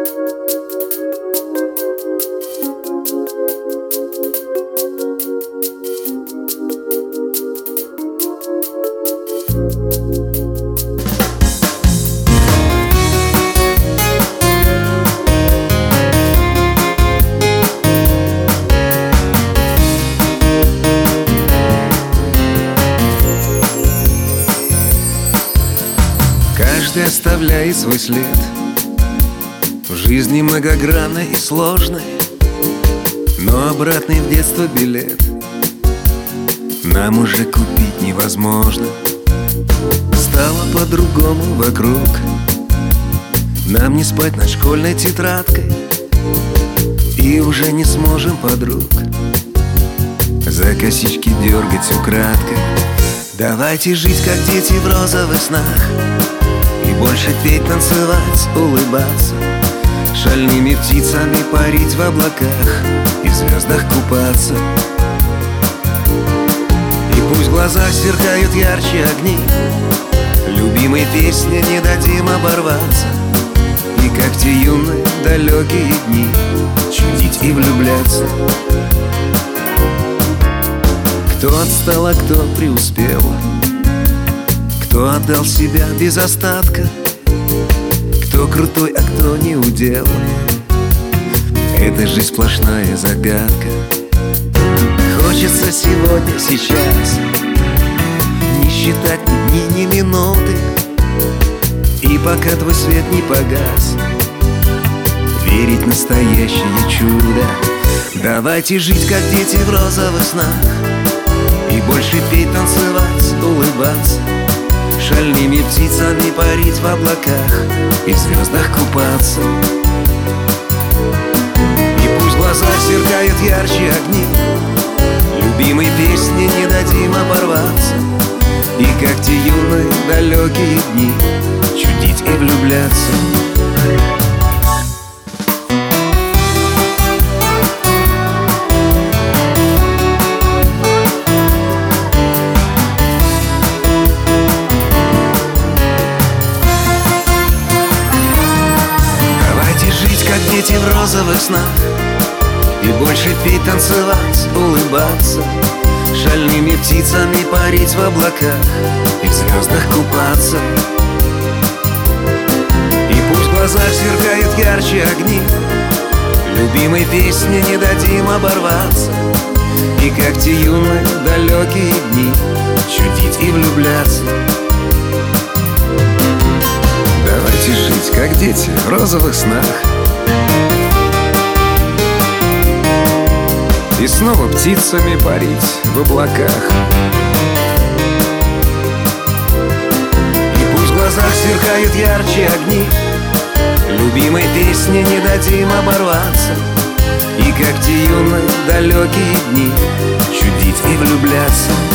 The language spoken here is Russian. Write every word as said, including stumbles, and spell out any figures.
Каждый оставляет свой след в жизни многогранной и сложной, но обратный в детство билет нам уже купить невозможно. Стало по-другому вокруг, нам не спать над школьной тетрадкой, и уже не сможем подруг за косички дергать украдкой. Давайте жить, как дети в розовых снах, и больше петь, танцевать, улыбаться, шальными птицами парить в облаках и в звездах купаться. И пусть глаза сверкают ярче огни, любимой песне не дадим оборваться, и как те юные далекие дни чудить и влюбляться. Кто отстал, а кто преуспел, кто отдал себя без остатка, кто крутой, а кто не удел. Это жизнь сплошная загадка. Хочется сегодня, сейчас не считать ни дни, ни минуты, и пока твой свет не погас, верить в настоящее чудо. Давайте жить, как дети в розовых снах, и больше петь, танцевать, улыбаться, шальными птицами парить в облаках и в звездах купаться. И пусть глаза сверкают ярче огни, любимой песни не дадим оборваться, и как те юные далекие дни чудить и влюбляться. Дети в розовых снах, и больше петь, танцевать, улыбаться, шальными птицами парить в облаках и в звездах купаться. И пусть глаза сверкают ярче огни, любимой песни не дадим оборваться, и как те юные далекие дни чудить и влюбляться. Давайте жить, как дети в розовых снах, и снова птицами парить в облаках. И пусть в глазах сверкают ярче огни, любимой песни не дадим оборваться, и как те юные далекие дни чудить и влюбляться.